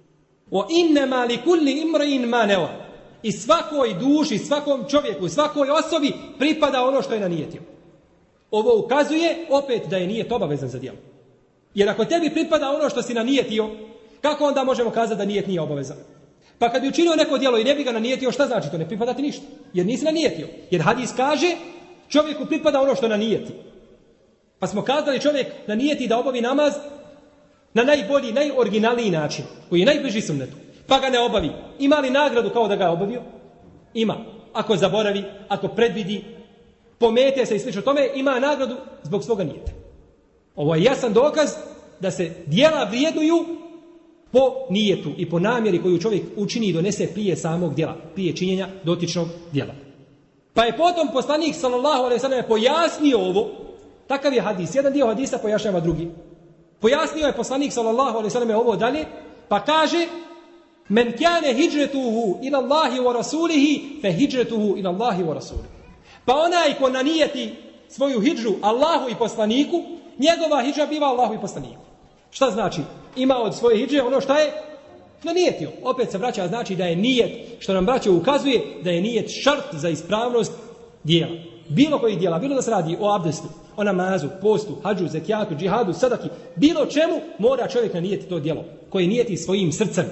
O innema li kulli imrin ma nawa. I svakoj duši, svakom čovjeku, svakoj osobi pripada ono što je nanijetio. Ovo ukazuje opet da je nijet obavezan za djelo. Jer ako tebi pripada ono što si nanijetio, kako onda možemo kazati da nijet nije obavezan? Pa kad bi učinio neko djelo i ne bi ga nanijetio, šta znači? To ne pripada ti ništa. Jer nisi nanijetio. Jer hadis kaže čovjeku pripada ono što nanijeti. Pa smo kazali čovjek nanijeti da obavi namaz na najbolji, najoriginalniji način, koji je najbliži sunnetu. Pa ga ne obavi. Ima li nagradu kao da ga je obavio? Ima. Ako zaboravi, ako predvidi, pomete se i slično tome, ima nagradu zbog svoga nijeta. Ovo je jasan dokaz da se djela vrijednuju po nijetu i po namjeri koju čovjek učini i donese prije samog djela, prije činjenja dotičnog djela. Pa je potom poslanik sallallahu alejhi ve sellem pojasnio ovo, takav je hadis, jedan dio hadisa pojašnjava drugi. Pojasnio je poslanik sallallahu alejhi ve sellem ovo dalje, pa kaže: men kane hijretuhu ila Allahi wa rasulihi fe hijretuhu ila Allahi wa rasulihi. Pa onaj ko nanijeti svoju hidžu Allahu i poslaniku, njegova hidža biva Allahu i poslaniku. Šta znači? Ima od svoje hidže ono šta je nanijetio. Opet se vraća, znači da je nijet, što nam braća ukazuje da je nijet šart za ispravnost djela. Bilo koji djela, bilo da se radi o abdestu, o namazu, postu, hadžu, zekijatu, džihadu, sadaki, bilo čemu mora čovjek nanijeti to djelo, koje nijeti svojim srcem.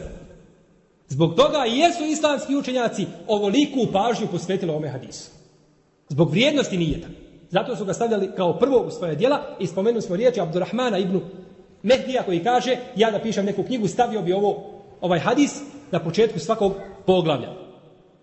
Zbog toga i jesu islamski učenjaci ovoliku pažnju posvetili ovome hadisu. Zbog vrijednosti nijeta. Zato su ga stavljali kao prvo u svoje djela i spomenuli smo riječi Abdurrahmana ibn Mehdija koji kaže: ja da pišem neku knjigu stavio bi ovo, ovaj hadis na početku svakog poglavlja.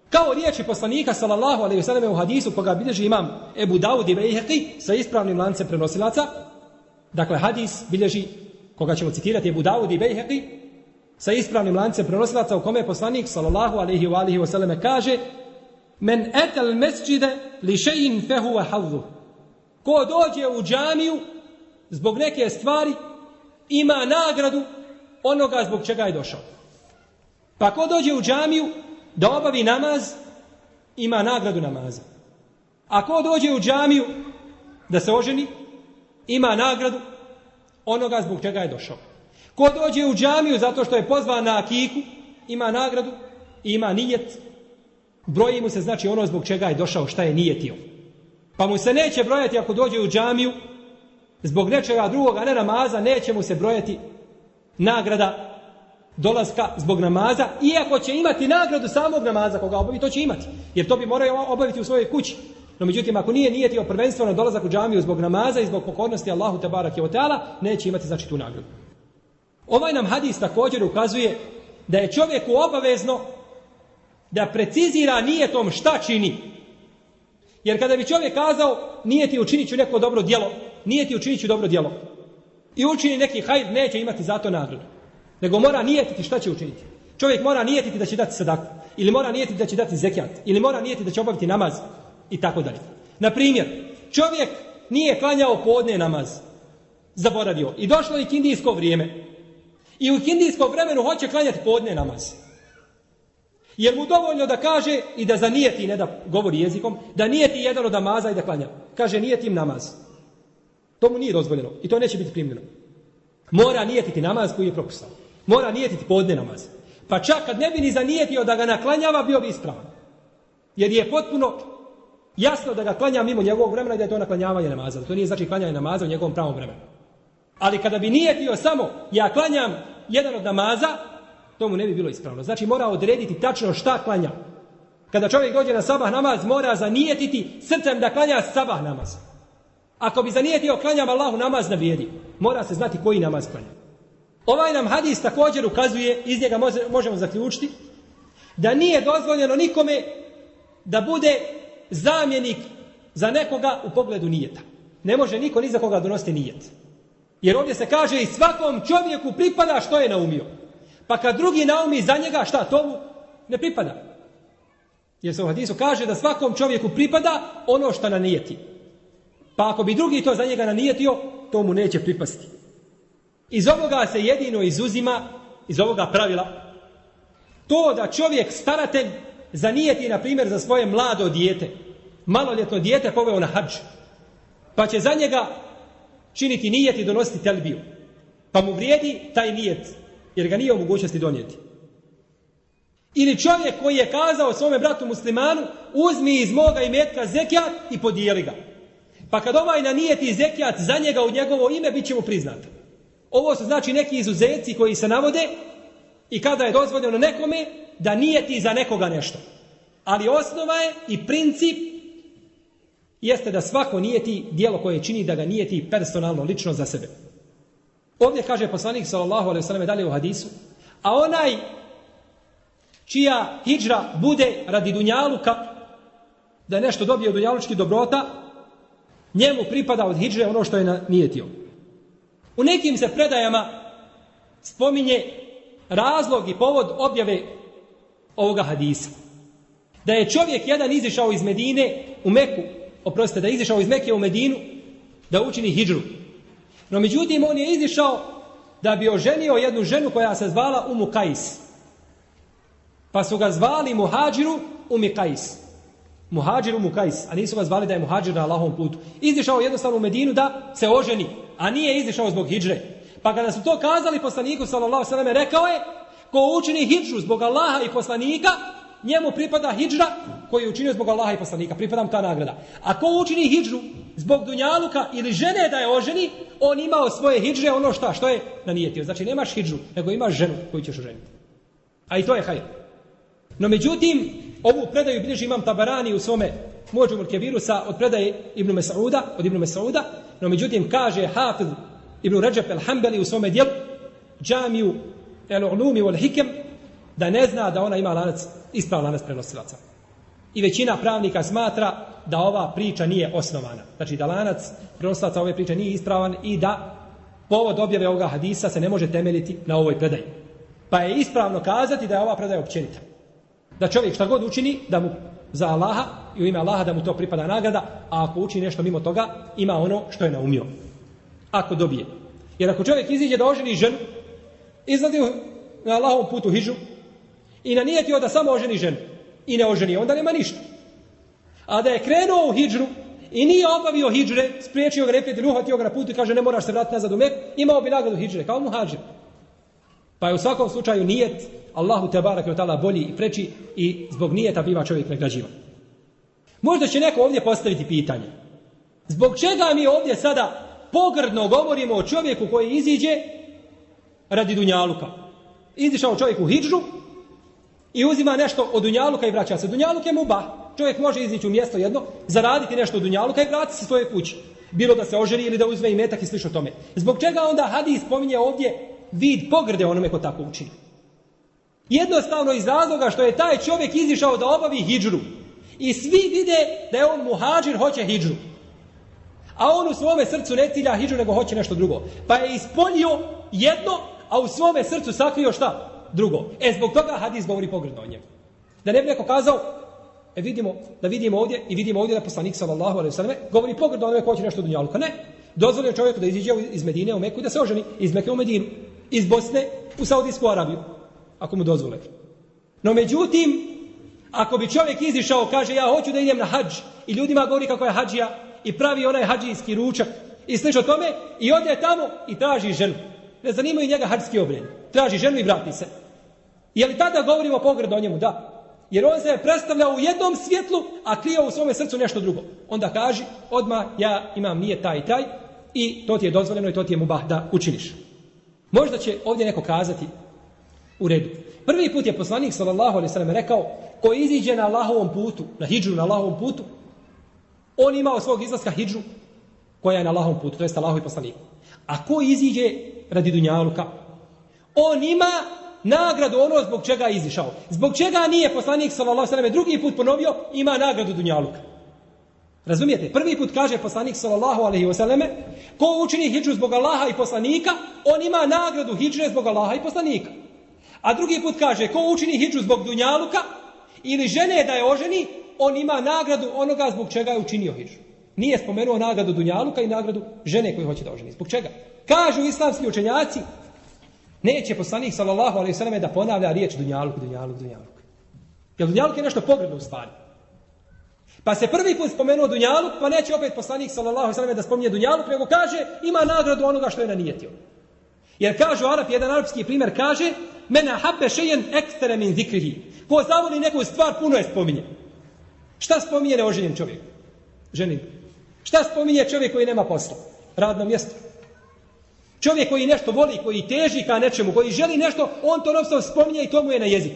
Kao riječi poslanika sallallahu alejhi ve selleme u hadisu koga bilježi imam Ebu Daud i Bejheqi sa ispravnim lancem prenosilaca. Dakle, hadis bilježi, koga ćemo citirati, Ebu Daud i Bejheqi sa ispravnim lancem prenosilaca u kome poslanik sallallahu alejhi ve selleme kaže: Men etal mesđide li še'in fehuva hadhu. Ko dođe u džamiju zbog neke stvari, ima nagradu onoga zbog čega je došao. Pa ko dođe u džamiju da obavi namaz, ima nagradu namaza. A ko dođe u džamiju da se oženi, ima nagradu onoga zbog čega je došao. Ko dođe u džamiju zato što je pozvan na akiku, ima nagradu i ima nijet. Broji mu se znači ono zbog čega je došao, šta je nijetio. Pa mu se neće brojati ako dođe u džamiju zbog nečega drugoga, ne namaza, neće mu se brojati nagrada dolaska zbog namaza, iako će imati nagradu samog namaza koga obavi, to će imati, jer to bi morao obaviti u svojoj kući. No međutim, ako nije nijetio prvenstveno dolazak u džamiju zbog namaza i zbog pokornosti Allahu tebareke ve teala, neće imati znači tu nagradu. Ovaj nam hadis također ukazuje da je čovjeku obavezno da precizira nijetom šta čini. Jer kada bi čovjek kazao nijeti učinit ću neko dobro djelo, nijeti učinit ću dobro djelo i učini neki hajr, neće imati za to nagradu. Nego mora nijetiti šta će učiniti. Čovjek mora nijetiti da će dati sadaku, ili mora nijetiti da će dati zekijat, ili mora nijetiti da će obaviti namaz i tako dalje. Na primjer, čovjek nije klanjao podne namaz, zaboravio i došlo je ikindijsko vrijeme. I u ikindijskom vremenu hoće klanjati podne namaz. Jer mu dovoljno da kaže i da zanijeti, ne da govori jezikom, da nijeti jedan od namaza i da klanja. Kaže nijetim namaz. To mu nije dozvoljeno i to neće biti primljeno. Mora nijetiti namaz koji je propisao. Mora nijetiti podne namaz. Pa čak kad ne bi ni zanijetio da ga naklanjava, bio bi ispravan. Jer je potpuno jasno da ga klanja mimo njegovog vremena i da je to naklanjavanje namaza. To nije znači klanjanje namaza u njegovom pravom vremenu. Ali kada bi nijetio samo ja klanjam jedan od namaza, to mu ne bi bilo ispravno. Znači mora odrediti tačno šta klanja. Kada čovjek dođe na sabah namaz, mora zanijetiti srcem da klanja sabah namaz. Ako bi zanijetio klanjam Allahu namaz, ne vrijedi. Mora se znati koji namaz klanja. Ovaj nam hadis također ukazuje, iz njega možemo zaključiti, da nije dozvoljeno nikome da bude zamjenik za nekoga u pogledu nijeta. Ne može niko ni za koga donositi nijet. Jer ovdje se kaže i svakom čovjeku pripada što je naumio. Pa kad drugi naumi za njega, šta to mu ne pripada? Jer se u hadisu kaže da svakom čovjeku pripada ono što nanijeti. Pa ako bi drugi to za njega nanijetio, to mu neće pripasti. Iz ovoga se jedino izuzima, iz ovoga pravila, to da čovjek staratelj zanijeti, na primjer, za svoje mlado dijete, maloljetno dijete poveo na hadž, pa će za njega činiti nijet i donositi telbiju. Pa mu vrijedi taj nijet, jer ga nije u mogućnosti donijeti. Ili čovjek koji je kazao svome bratu muslimanu, uzmi iz moga imetka zekijat i podijeli ga. Pa kad ovaj nanijeti zekijat za njega u njegovo ime, bit će mu priznat. Ovo su znači neki izuzeci koji se navode i kada je dozvoljeno nekome da nijeti za nekoga nešto. Ali osnova je i princip jeste da svako nijeti djelo koje čini, da ga nijeti personalno, lično za sebe. Ovdje kaže poslanik sallallahu alejhi ve selleme dalje u hadisu, a onaj čija hidžra bude radi dunjaluka, da nešto dobije od dunjalučkih dobrota, njemu pripada od hidžre ono što je nijetio. U nekim se predajama spominje razlog i povod objave ovoga hadisa. Da je čovjek jedan izišao iz Medine u Meku, oprostite, da je izišao iz Meke u Medinu da učini hidžru. No međutim, on je izišao da bi oženio jednu ženu koja se zvala Umu Kajs. Pa su ga zvali Muhadžiru Umi Kajs. Muhadžir Umu Kajs, a nisu ga zvali da je muhadžir na Allahovom putu. Izišao jednostavno u Medinu da se oženi, a nije izišao zbog hidžre. Pa kada su to kazali poslaniku sallallahu alejhi ve selleme, rekao je: ko učini hidžru zbog Allaha i poslanika, njemu pripada hidžra koju je učinio zbog Allaha i poslanika, pripada mu ta nagrada. A ko učini hidžru zbog dunjaluka ili žene da je oženi, on imao svoje hidžre, ono šta, što je nanijetio. Znači nemaš hidžru, nego imaš ženu koju ćeš oženiti. A i to je hajr. No međutim, ovu predaju bilježi imam Tabarani u svome Mu'džamul Kebiru sa od predaje Ibn Mes'uda, od Ibn Mes'uda, no međutim kaže Hafiz Ibn Rajab el-Hanbali u svome djelu Džamiju el-Ulumi wal-Hikem da ne zna da ona ima lanac, ispravan lanac prenosilaca. I većina pravnika smatra da ova priča nije osnovana. Znači da lanac prenosilaca ove priče nije ispravan i da povod objave ovoga hadisa se ne može temeljiti na ovoj predaji. Pa je ispravno kazati da je ova predaja općenita. Da čovjek šta god učini, da mu za Allaha i u ime Allaha da mu to pripada nagrada, a ako učini nešto mimo toga, ima ono što je naumio. Ako dobije. Jer ako čovjek iziđe da oženi ženu, izlazi na Allahovom putu hidžu i nanijetio da samo oženi ženu i ne oženi, onda nema ništa. A da je krenuo u hidžru i nije obavio hidžre, spriječio ga neprijatelj, uhvatio ga na putu i kaže ne moraš se vratiti nazad u Meku, imao bi nagradu hidžre, kao muhadžir. Pa je u svakom slučaju nijet Allahu tebareke ve taala bolji i preči i zbog nijeta biva čovjek nagrađivan. Možda će neko ovdje postaviti pitanje. Zbog čega mi ovdje sada pogrdno govorimo o čovjeku koji iziđe radi dunjaluka? Izišao čovjek u hidžru i uzima nešto od dunjaluka i vraća se. Dunjaluk je mubah. Čovjek može izići u mjesto jedno, zaraditi nešto od dunjaluka i vratiti se svoje kući. Bilo da se oženi ili da uzme imetak i slično tome. Zbog čega onda hadis spominje ovdje vid pogrde onome ko tako učini? Jednostavno iz razloga što je taj čovjek izišao da obavi hidžru i svi vide da je on muhadžir, hoće hidžru. A on u svome srcu ne cilja hidžru, nego hoće nešto drugo. Pa je ispolio jedno, a u svome srcu sakrio šta? Drugo. E zbog toga hadis govori pogrdno o njemu. Da ne bi neko kazao, e vidimo, da vidimo ovdje i vidimo ovdje da poslanik sallallahu alejhi ve selleme govori pogrdno o onome ko hoće nešto dunjaluka. Ne. Dozvolio čovjeku da iziđe iz Medine u Meku i da se oženi, iz Meke u Medinu, iz Bosne u Saudijsku Arabiju, ako mu dozvole. No međutim, ako bi čovjek izišao, kaže ja hoću da idem na hadž i ljudima govori kako je hadžija i pravi onaj hadžijski ručak i slično tome i ode tamo i traži ženu. Ne zanimaju njega hadžski obred. Traži ženu i vrati se. Je li tada govorimo pogrdno o njemu? Da. Jer on se je predstavljao u jednom svjetlu, a krio u svome srcu nešto drugo. Onda kaži, odmah ja imam nije taj i taj i to ti je dozvoljeno i to ti je mubah da učiniš. Možda će ovdje neko kazati u redu. Prvi put je poslanik sallallahu alejhi ve sellem rekao ko iziđe na Allahovom putu, na hidžu na Allahovom putu, on ima od svog izlaska hidžu koja je na Allahovom putu, to jest Allahovi poslanik. A ko iziđe radi dunjaluka, on ima nagradu ono zbog čega je izišao. Zbog čega nije poslanik sallallahu alejhi ve sellem drugi put ponovio ima nagradu dunjaluka. Razumijete? Prvi put kaže poslanik sallallahu alejhi ve selleme ko učini hidžu zbog Allaha i poslanika, on ima nagradu hidže zbog Allaha i poslanika. A drugi put kaže ko učini hidžu zbog dunjaluka ili žene da je oženi, on ima nagradu onoga zbog čega je učinio hidžu. Nije spomenuo nagradu dunjaluka i nagradu žene koju hoće da oženi. Zbog čega? Kažu islamski učenjaci, neće poslanik sallallahu alejhi ve selleme da ponavlja riječ dunjaluk, dunjaluk, dunjaluk. Jer dunjaluk je nešto pogrdno u stvari. Pa se prvi put spomenuo dunjaluk, pa neće opet poslanik sallallahu alejhi ve selleme da spominje dunjaluk, nego kaže ima nagradu onoga što je nanijetio. Jer kažu Arapi, jedan arapski primjer kaže mena habbe shay'an akthara min zikrihi. Ko zavoli neku stvar, puno je spominje. Šta spominje neoženjen čovjek? Ženin. Šta spominje čovjek koji nema posla? Radno mjesto. Čovjek koji nešto voli, koji teži ka nečemu, koji želi nešto, on to non-stop spominje i to mu je na jeziku.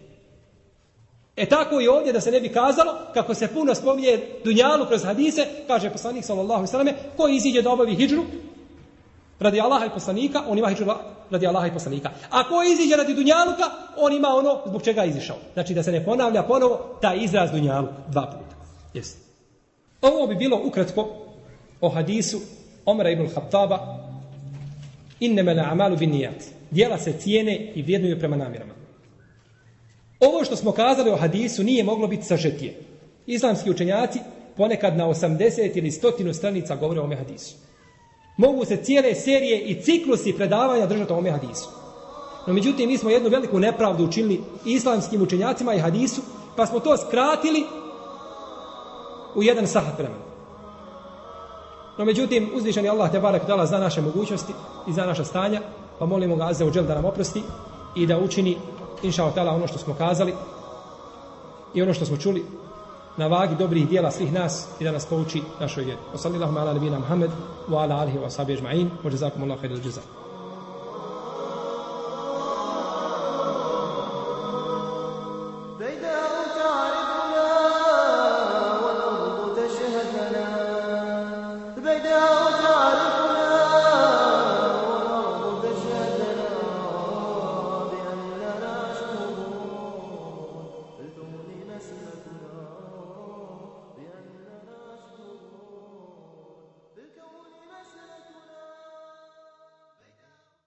E tako i ovdje da se ne bi kazalo, kako se puno spominje dunjalu kroz hadise, kaže poslanik sallallahu alejhi ve selleme, ko iziđe da obavi hidžru radi Allaha i poslanika, on ima hidžru radi Allaha i poslanika. A ko iziđe radi dunjaluka, on ima ono zbog čega je izišao. Znači da se ne ponavlja ponovo taj izraz dunjaluk dva puta. Jesi. Ovo bi bilo ukratko o hadisu Omara ibn Khattaba innamal a'malu binniyat. Djela se cijene i vrednuju prema namjerama. Ovo što smo kazali o hadisu nije moglo biti sažetije. Islamski učenjaci ponekad na osamdeset ili sto stranica govore o ome hadisu. Mogu se cijele serije i ciklusi predavanja držati o ome hadisu. No međutim, mi smo jednu veliku nepravdu učinili islamskim učenjacima i hadisu, pa smo to skratili u jedan sahat vremena. No međutim, uzvišeni Allah tebarek ve taala zna naše mogućnosti i zna naša stanja, pa molimo ga azza wa džel da nam oprosti i da učini inša Allah ono što smo kazali i ono što smo čuli na vagi dobrih dijela svih nas i da nas pouči našoj vjeri. Wa sallallahu ala nabina Muhammed wa ala alihi wa sahbihi ajma'in wa jazakumullahu khairal jazaa.